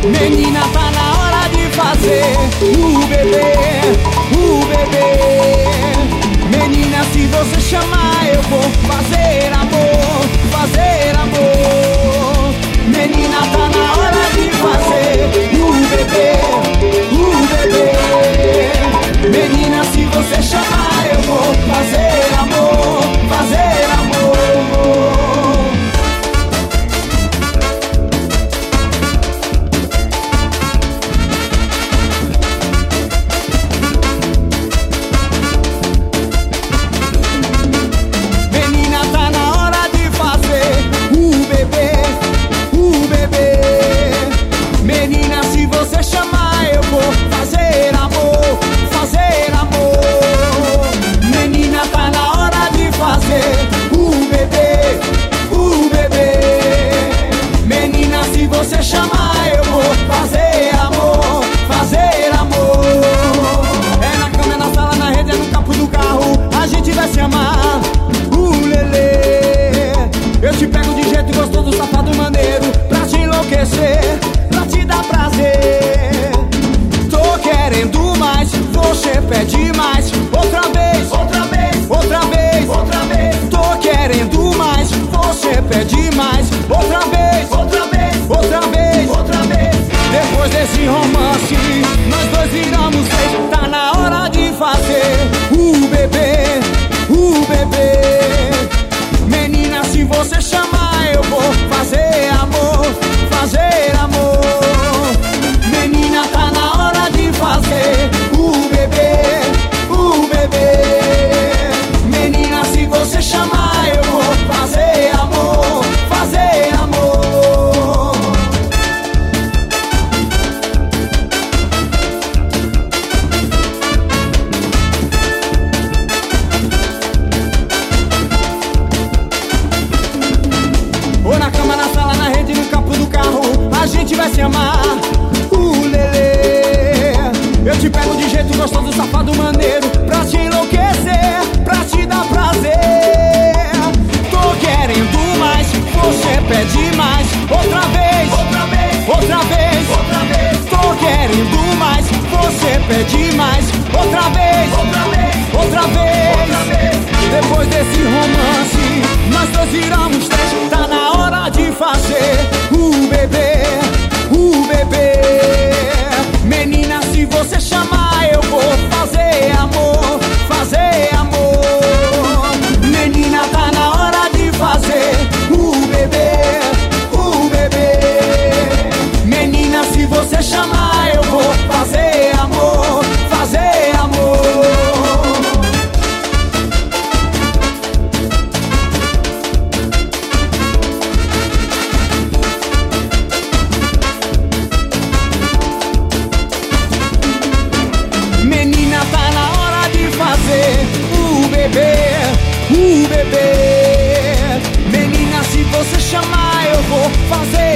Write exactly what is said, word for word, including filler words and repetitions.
Menina, tá na hora de fazer o bebê, o bebê. Menina, se você chamar eu vou fazer amor, fazer amor. Menina, tá na hora de fazer o bebê, o bebê. Menina, se você chamar eu vou fazer amor, fazer amor. Menina, tá na hora de fazer o bebê, o bebê. Menina, se você chamar eu vou fazer amor, fazer amor. Menina, tá na hora de fazer o bebê, o bebê. Menina, se você chamar eu vou fazer amor, fazer amor. É na cama, é na sala, na rede, é no capô do carro, a gente vai se amar. Uh, lelê. Eu te pego de jeito gostoso, safado, maneiro, pra te enlouquecer, pra te dar prazer. Tô querendo mais, você pede mais. Outra vez, outra vez, outra vez, outra vez. Tô querendo mais, você pede mais. Outra vez, outra vez, outra vez, outra vez. Depois desse romance, nós dois viramos seis. Tá na hora de fazer o bebê, o bebê. Menina, se você chamar eu vou fazer amor, fazer amor. Menina, tá na hora de fazer o bebê, o bebê. Menina, se você chamar eu vou fazer amor, fazer amor. Ou na cama, na sala, na rede, no capô do carro, a gente vai se amar. Uh, lelê. Eu te pego de jeito gostoso, safado, maneiro, pra te enlouquecer, pra te dar prazer. Tô querendo mais, você pede mais. Outra vez, outra vez, outra vez, outra vez. Tô querendo mais, você pede mais. Outra vez, outra vez, outra vez, outra vez. Depois desse romance, nós dois viramos três. Tá na hora de fazer o bebê, o bebê. Menina, se você chamar eu vou fazer amor, fazer amor. Menina, tá na hora de fazer o bebê, o bebê. Menina, se você chamar eu vou fazer amor, fazer amor. Menina, tá na hora de fazer o bebê, o bebê. Menina, se você chamar eu vou fazer